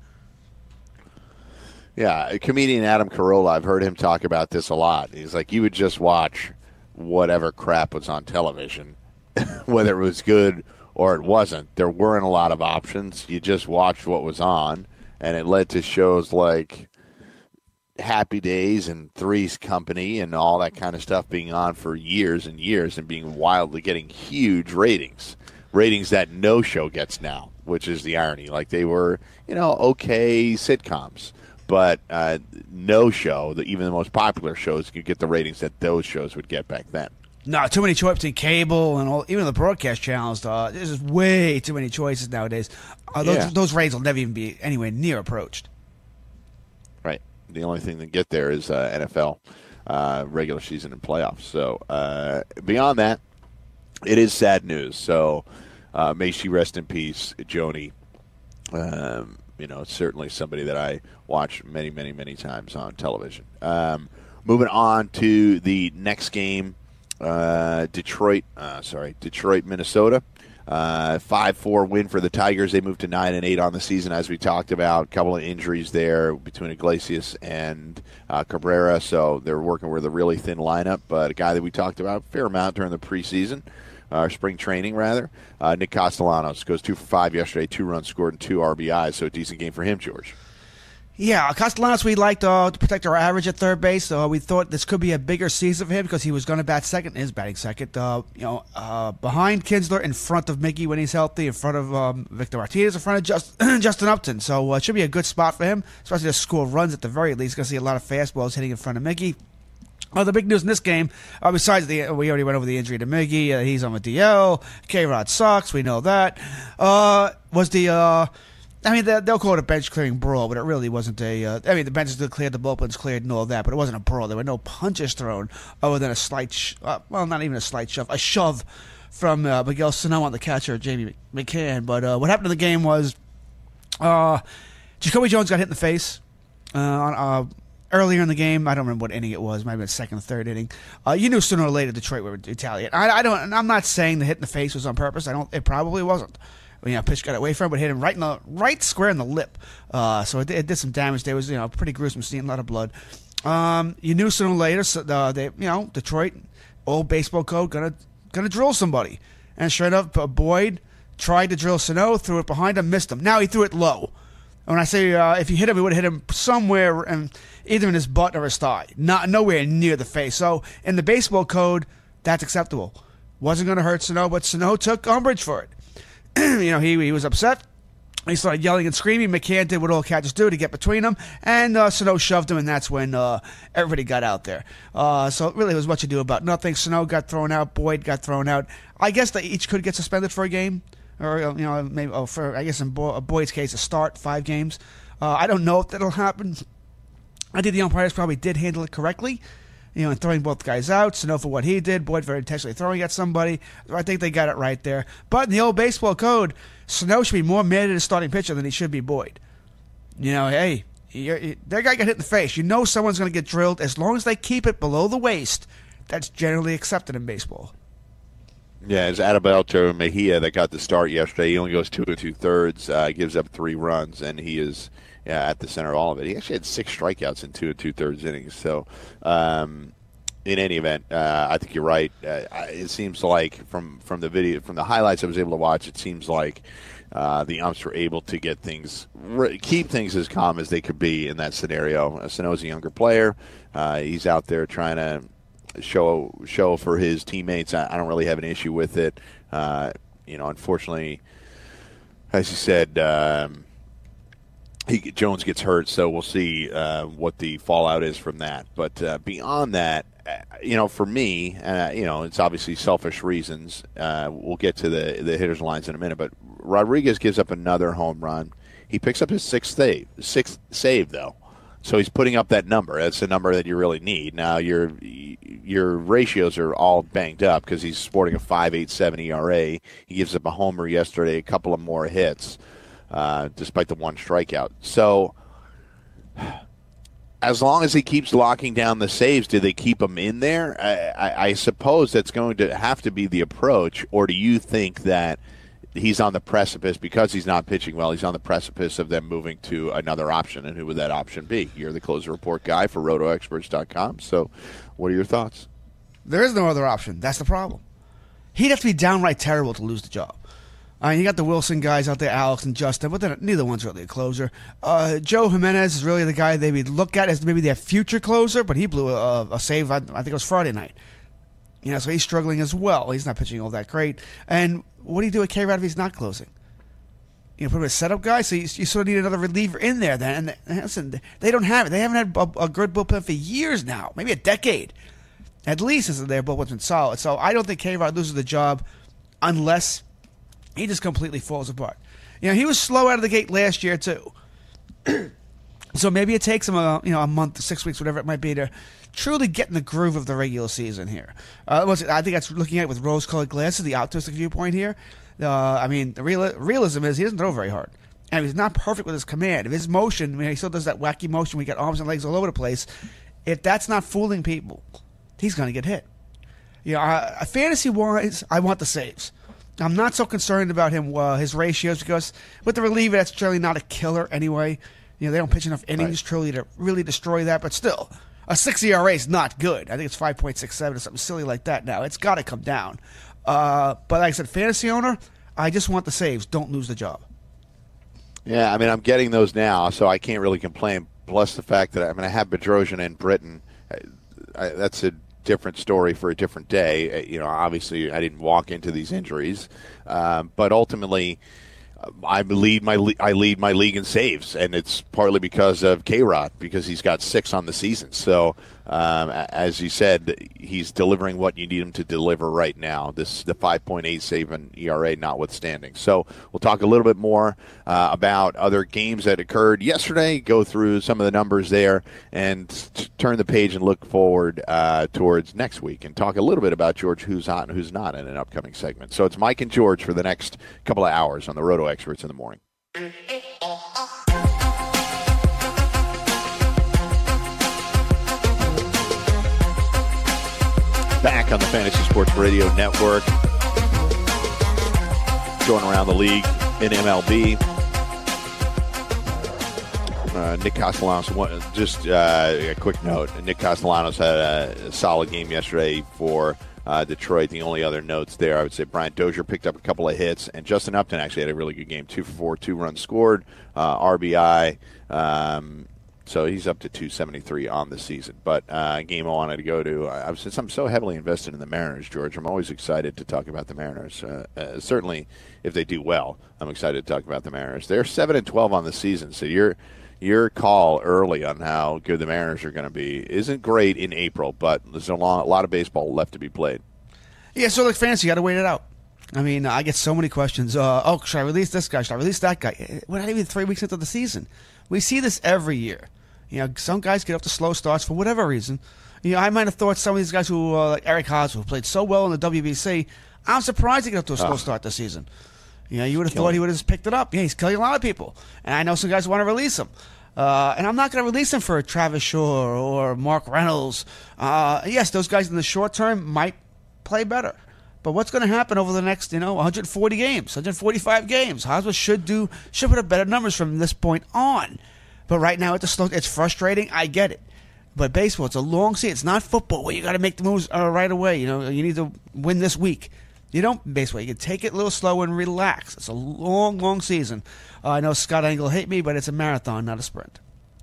Yeah, comedian Adam Carolla, I've heard him talk about this a lot. He's like, you would just watch whatever crap was on television, whether it was good or it wasn't. There weren't a lot of options. You just watched what was on, and it led to shows like Happy Days and Three's Company and all that kind of stuff being on for years and years and being wildly getting huge ratings. Ratings that no show gets now, which is the irony. Like they were, you know, okay sitcoms, but uh, no show, the, even the most popular shows, could get the ratings that those shows would get back then. No, too many choices in cable and all, even the broadcast channels. Uh, there's just way too many choices nowadays. Uh, those, yeah. those ratings will never even be anywhere near approached. Right. The only thing that get there is uh, N F L, uh, regular season and playoffs. So uh, beyond that, it is sad news. So uh, may she rest in peace, Joni. Um, you know, certainly somebody that I watch many, many, many times on television. Um, moving on to the next game. Uh, Detroit, uh, sorry, Detroit, Minnesota, uh, five four win for the Tigers. They moved to nine and eight on the season, as we talked about. A couple of injuries there between Iglesias and uh, Cabrera, so they're working with a really thin lineup. But a guy that we talked about a fair amount during the preseason, uh, spring training rather. Uh, Nick Castellanos goes two for five yesterday, two runs scored and two R B Is. So a decent game for him, George. Yeah, Castellanos, we liked uh, to protect our average at third base. Uh, we thought this could be a bigger season for him because he was going to bat second, is batting second. Uh, you know, uh, behind Kinsler, in front of Mickey when he's healthy, in front of um, Victor Martinez, in front of Just, Justin Upton. So uh, it should be a good spot for him, especially to score runs at the very least. Going to see a lot of fastballs hitting in front of Mickey. Uh, the big news in this game, uh, besides the, we already went over the injury to Miggy. Uh, he's on the D L. K-Rod sucks. We know that. Uh, was the... Uh, I mean, they'll call it a bench-clearing brawl, but it really wasn't a... Uh, I mean, the benches did cleared, the bullpens cleared and all that, but it wasn't a brawl. There were no punches thrown other than a slight... Sh- uh, well, not even a slight shove. A shove from uh, Miguel Sano on the catcher, Jamie McCann. But uh, what happened in the game was uh, Jacoby Jones got hit in the face uh, on, uh, earlier in the game. I don't remember what inning it was. Might have been second or third inning. Uh, you knew sooner or later Detroit would retaliate. I, I don't... I'm not saying the hit in the face was on purpose. I don't. It probably wasn't. You know, pitch got away from him, but hit him right in the right square in the lip. Uh, so it, it did some damage. There was, you know, pretty gruesome scene, a lot of blood. Um, you knew sooner or later, so, uh, they, you know, Detroit, old baseball code, gonna gonna drill somebody. And sure enough, uh, Boyd tried to drill Sano, threw it behind him, missed him. Now he threw it low. When I say uh, if he hit him, he would have hit him somewhere, in, either in his butt or his thigh, not nowhere near the face. So in the baseball code, that's acceptable. Wasn't going to hurt Sano, but Sano took umbrage for it. you know, he he was upset. He started yelling and screaming. McCann did what all catchers do to get between them, and uh, Sano shoved him, and that's when uh, everybody got out there. Uh, so really, it was what you do about nothing. Sano got thrown out. Boyd got thrown out. I guess they each could get suspended for a game. Or, you know, maybe oh, for, I guess in Bo- Boyd's case, a start, five games. Uh, I don't know if that'll happen. I think the umpires probably did handle it correctly, you know, and throwing both guys out. Sano for what he did, Boyd very intentionally throwing at somebody. I think they got it right there. But in the old baseball code, Sano should be more mad at his starting pitcher than he should be Boyd. You know, hey, you're, you, that guy got hit in the face. You know someone's going to get drilled. As long as they keep it below the waist, that's generally accepted in baseball. Yeah, it's Adalberto Mejia that got the start yesterday. He only goes two and two-thirds, uh, gives up three runs, and he is yeah, at the center of all of it. He actually had six strikeouts in two and two-thirds innings. So, um, in any event, uh, I think you're right. Uh, it seems like from, from the video, from the highlights I was able to watch, it seems like uh, the umps were able to get things, keep things as calm as they could be in that scenario. Sano's a younger player. Uh, he's out there trying to show show for his teammates. I, I don't really have an issue with it. Uh, you know, unfortunately, as you said, um, he, Jones gets hurt, so we'll see uh, what the fallout is from that. But uh, beyond that, uh, you know, for me, uh, you know, it's obviously selfish reasons. Uh, we'll get to the the hitters' lines in a minute, but Rodriguez gives up another home run. He picks up his sixth save, sixth save though. So he's putting up that number. That's the number that you really need. Now your your ratios are all banged up because he's sporting a five point eight seven E R A. He gives up a homer yesterday, a couple of more hits, uh, despite the one strikeout. So as long as he keeps locking down the saves, do they keep him in there? I, I, I suppose that's going to have to be the approach. Or do you think that he's on the precipice, because he's not pitching well, he's on the precipice of them moving to another option? And who would that option be? You're the closer report guy for roto experts dot com. So what are your thoughts? There is no other option. That's the problem. He'd have to be downright terrible to lose the job. I mean, you got the Wilson guys out there, Alex and Justin, but then neither one's really a closer. Uh, Joe Jimenez is really the guy they would look at as maybe their future closer, but he blew a, a save, I, I think it was Friday night. You know, so he's struggling as well. He's not pitching all that great. And what do you do with K-Rod if he's not closing? You know, put him as a setup guy, so you, you sort of need another reliever in there then. And listen, they don't have it. They haven't had a, a good bullpen for years now, maybe a decade. At least since their bullpen's been solid. So I don't think K-Rod loses the job unless he just completely falls apart. You know, he was slow out of the gate last year too. So maybe it takes him a you know a month, six weeks, whatever it might be, to truly get in the groove of the regular season here. Uh, I think that's looking at it with rose-colored glasses, the optimistic viewpoint here. Uh, I mean, the real, realism is he doesn't throw very hard. And he's not perfect with his command. If his motion, I mean, he still does that wacky motion where he got arms and legs all over the place. If that's not fooling people, he's going to get hit. You know, uh, fantasy-wise, I want the saves. I'm not so concerned about him, uh, his ratios, because with the reliever, that's generally not a killer anyway. You know, they don't pitch enough innings right. truly to really destroy that, but still. A six E R A is not good. I think it's five point six seven or something silly like that now. It's got to come down. Uh, but like I said, fantasy owner, I just want the saves. Don't lose the job. Yeah, I mean, I'm getting those now, so I can't really complain. Plus the fact that I mean, I have Bedrosian and Britton. I, I, that's a different story for a different day. You know, obviously I didn't walk into these injuries, um, but ultimately I lead my I lead my league in saves, and it's partly because of K-Rod, because he's got six on the season. So, um, as you said, he's delivering what you need him to deliver right now. This the five point eight save and E R A notwithstanding. So we'll talk a little bit more uh, about other games that occurred yesterday. Go through some of the numbers there, and t- turn the page and look forward uh, towards next week, and talk a little bit about George, who's hot and who's not, in an upcoming segment. So it's Mike and George for the next couple of hours on the Roto Experts in the Morning. Back on the Fantasy Sports Radio Network. Going around the league in M L B. Uh, Nick Castellanos, just uh, a quick note. Nick Castellanos had a solid game yesterday for uh, Detroit. The only other notes there, I would say Brian Dozier picked up a couple of hits, and Justin Upton actually had a really good game. Two for four, two runs scored, uh, R B I. Um, so he's up to two seventy-three on the season. But uh, a game I wanted to go to, I, since I'm so heavily invested in the Mariners, George, I'm always excited to talk about the Mariners. Uh, uh, certainly, if they do well, I'm excited to talk about the Mariners. They're seven and twelve on the season, so you're Your call early on how good the Mariners are going to be isn't great in April, but there's a lot, a lot of baseball left to be played. Yeah, so like fantasy, you got to wait it out. I mean, I get so many questions. Uh, oh, should I release this guy? Should I release that guy? We're not even three weeks into the season. We see this every year. You know, some guys get off to slow starts for whatever reason. You know, I might have thought some of these guys who, uh, like Eric Hosmer, who played so well in the W B C, I'm surprised he got off to a slow oh. start this season. You know, you would have thought he would have just picked it up. Yeah, he's killing a lot of people. And I know some guys want to release him. Uh, and I'm not going to release him for Travis Shaw or Mark Reynolds. Uh, yes, those guys in the short term might play better. But what's going to happen over the next, you know, one hundred forty games, one hundred forty-five games? Hosmer should do, should put up better numbers from this point on. But right now, it's, slow, it's frustrating. I get it. But baseball, it's a long season. It's not football where you got to make the moves uh, right away. You know, you need to win this week. You don't baseball. You can take it a little slow and relax. It's a long, long season. Uh, I know Scott Engel hate me, but it's a marathon, not a sprint.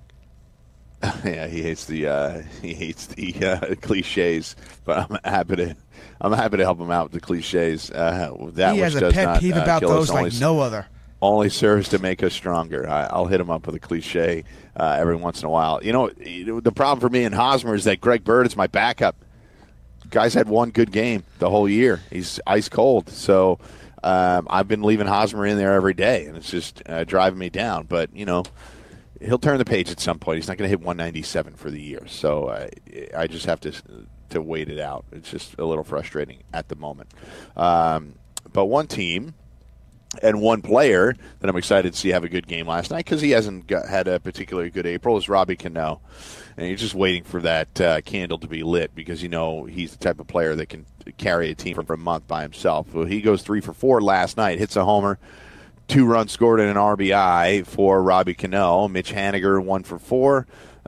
Yeah, he hates the uh, he hates the uh, cliches, but I'm happy to I'm happy to help him out with the cliches. Uh, that he which has a does pet not, peeve uh, about those only, like no other. Only serves to make us stronger. I, I'll hit him up with a cliche uh, every once in a while. You know, the problem for me in Hosmer is that Greg Bird is my backup. Guy's had one good game the whole year. He's ice cold. So um, I've been leaving Hosmer in there every day, and it's just uh, driving me down. But, you know, he'll turn the page at some point. He's not going to hit one ninety-seven for the year. So uh, I just have to to wait it out. It's just a little frustrating at the moment. Um, but one team and one player that I'm excited to see have a good game last night because he hasn't got, had a particularly good April is Robbie Cano. And you're just waiting for that uh, candle to be lit because you know he's the type of player that can carry a team for, for a month by himself. Well, he goes three for four last night, hits a homer, two runs scored and an R B I for Robbie Cano. Mitch Haniger, one for four.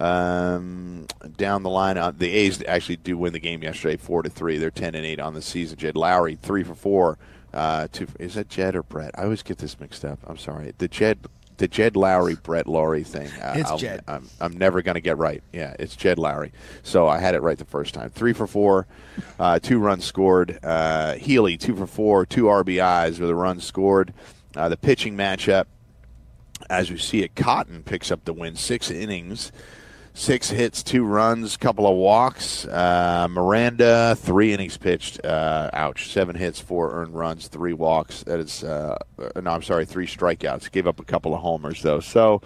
Um, down the line, uh, the A's actually do win the game yesterday, four to three. They're ten and eight on the season. Jed Lowry, three for four. Uh, two, is that Jed or Brett? I always get this mixed up. I'm sorry. The Jed. The Jed Lowry, Brett Lowry thing. Uh, it's I'll, Jed. I'm, I'm never going to get right. Yeah, it's Jed Lowry. So I had it right the first time. Three for four, uh, two runs scored. Uh, Healy, two for four, two R B Is with a run scored. Uh, the pitching matchup, as we see it, Cotton picks up the win. Six innings, six hits, two runs, couple of walks. Uh, Miranda, three innings pitched. Uh, ouch. Seven hits, four earned runs, three walks. That is, uh, no, I'm sorry, three strikeouts. Gave up a couple of homers, though. So,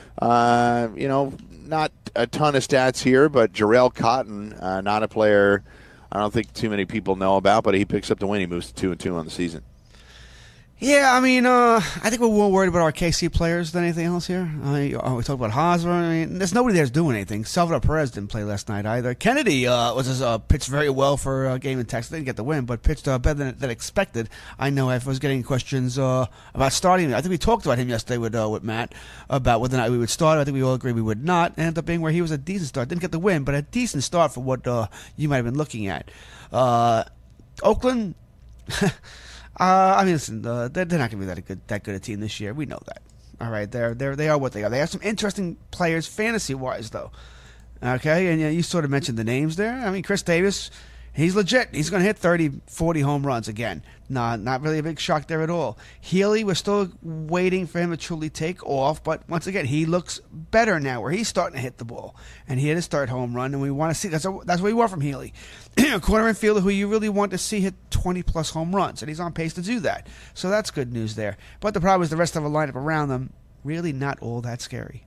uh, you know, not a ton of stats here, but Jarrell Cotton, uh, not a player I don't think too many people know about, but he picks up the win. He moves to two and two on the season. Yeah, I mean, uh, I think we're more worried about our K C players than anything else here. I mean, oh, we talk about Hosmer. I mean, there's nobody there's doing anything. Salvador Perez didn't play last night either. Kennedy uh, was uh, pitched very well for a game in Texas. Didn't get the win, but pitched uh, better than, than expected. I know I was getting questions uh, about starting him. I think we talked about him yesterday with uh, with Matt about whether or not we would start. I think we all agreed we would not. It ended up being where he was a decent start. Didn't get the win, but a decent start for what uh, you might have been looking at. Uh, Oakland... Uh, I mean, listen, uh, they're, they're not going to be that good, that good a team this year. We know that. All right, they're they they are what they are. They have some interesting players fantasy wise, though. Okay, and you, know, you sort of mentioned the names there. I mean, Chris Davis, he's legit. He's going to hit thirty, forty home runs again. Not not really a big shock there at all. Healy, we're still waiting for him to truly take off, but once again, he looks better now, where he's starting to hit the ball, and he had his third home run, and we want to see that's a, that's what we want from Healy, a corner infielder who you really want to see hit twenty plus home runs, and he's on pace to do that. So that's good news there. But the problem is the rest of the lineup around them really not all that scary.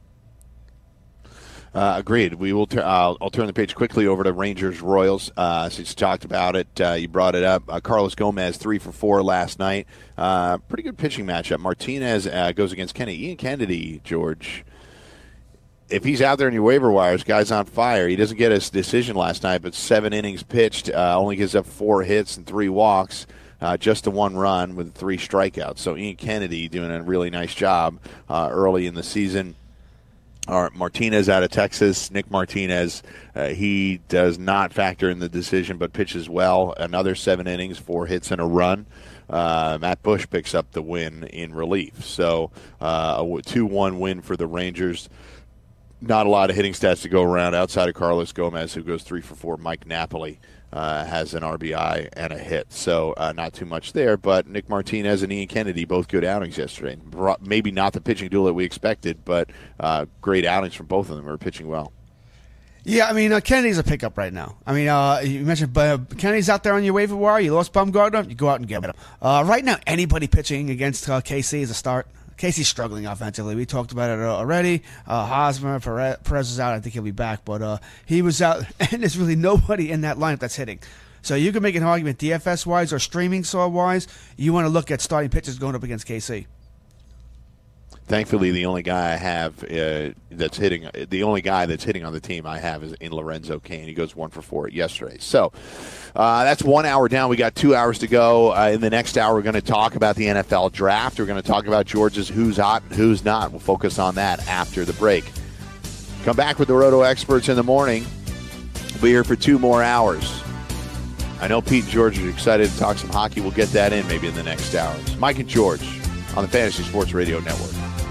Uh, agreed. We will. Ter- I'll, I'll turn the page quickly over to Rangers Royals. Uh, since you talked about it, uh, you brought it up. Uh, Carlos Gomez three for four last night. Uh, pretty good pitching matchup. Martinez uh, goes against Kennedy. Ian Kennedy, George. If he's out there in your waiver wires, guy's on fire. He doesn't get his decision last night, but seven innings pitched, uh, only gives up four hits and three walks. Uh, just a one run with three strikeouts. So Ian Kennedy doing a really nice job uh, early in the season. Our Martinez out of Texas, Nick Martinez, uh, he does not factor in the decision but pitches well. Another seven innings, four hits and a run. Uh, Matt Bush picks up the win in relief. So uh, a two one win for the Rangers. Not a lot of hitting stats to go around outside of Carlos Gomez, who goes three for four. Mike Napoli uh, has an R B I and a hit. So uh, not too much there. But Nick Martinez and Ian Kennedy, both good outings yesterday. Maybe not the pitching duel that we expected, but uh, great outings from both of them. Are pitching well. Yeah, I mean, uh, Kennedy's a pickup right now. I mean, uh, you mentioned uh, Kennedy's out there on your waiver wire. You lost Bumgarner, you go out and get him. Uh, right now, anybody pitching against uh, K C is a start. K C's struggling offensively. We talked about it already. Uh, Hosmer, Perez, Perez is out. I think he'll be back. But uh, he was out, and there's really nobody in that lineup that's hitting. So you can make an argument D F S-wise or streaming saw-wise. You want to look at starting pitchers going up against K C. Thankfully, the only guy I have uh, that's hitting, the only guy that's hitting on the team I have is in Lorenzo Cain. He goes one for four yesterday. So uh, that's one hour down. We got two hours to go. Uh, in the next hour, we're going to talk about the N F L draft. We're going to talk about Georgia's who's hot and who's not. We'll focus on that after the break. Come back with the Roto Experts in the morning. We'll be here for two more hours. I know Pete and George are excited to talk some hockey. We'll get that in maybe in the next hours. Mike and George on the Fantasy Sports Radio Network.